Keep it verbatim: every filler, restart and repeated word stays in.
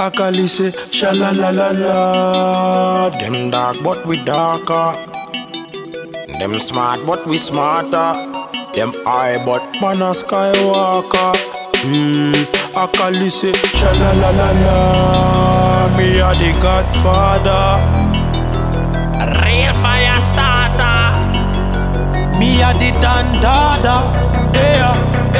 Akali say, sha la la la la. Them dark but we darker. Them smart but we smarter. Them high but man a skywalker. Hmm, Akali say, sha la la la la. Me a the godfather. Real fire starter. Me a the dandada. Yeah.